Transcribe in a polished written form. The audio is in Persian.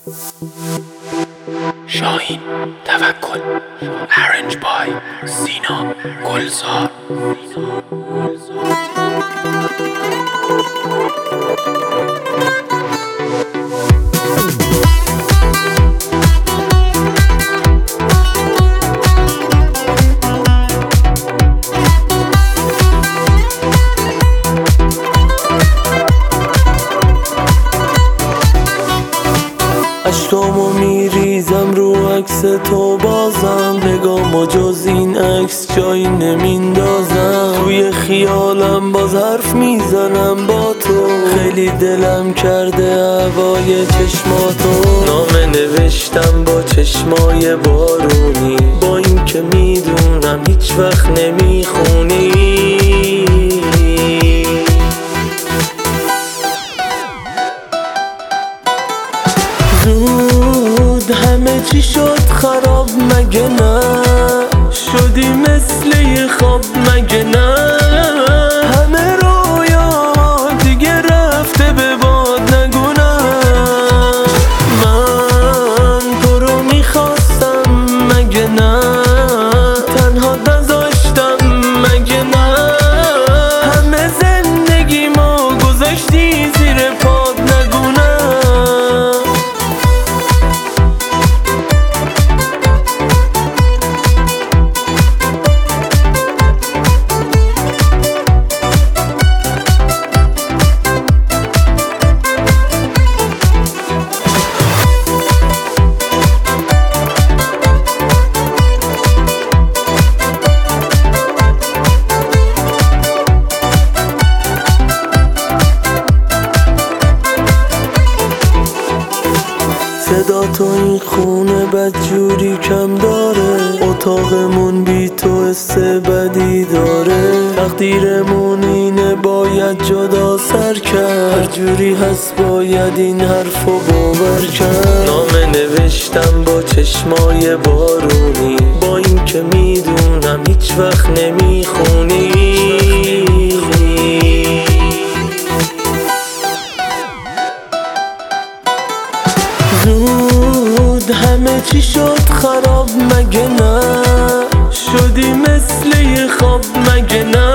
شاهین توکل Arranged by سینا گلزار. اشکامو میریزم رو عکس تو، بازم نگامو جز این عکس جایی نمیندازم. توی خیالم باز حرف میزنم با تو، خیلی دلم کرده هوای چشماتو. نامه نوشتم با چشمای بارونی، با این که میدونم هیچ وقت نمیخونی. زود همه چی شد خراب، مگه نه؟ شدی مثل یه خواب، مگه نه؟ همه رویا دیگه رفته به باد، نگو نه. من تو رو میخواستم، مگه نه؟ تنها نذاشتم، مگه نه؟ همه زندگیمو گذاشتی زیر پاد، نگو نه. صدا تو این خونه بدجوری کم داره، اتاقمون بی تو حس بدی داره. تقدیرمون اینه باید جدا سر کرد، هر جوری هست باید این حرفو باور کرد. نامه نوشتم با چشمای بارونی، با این که میدونم هیچ وقت نمیخونی. زود همه چی شد خراب، مگه نه؟ شدی مثل یه خواب، مگه نه؟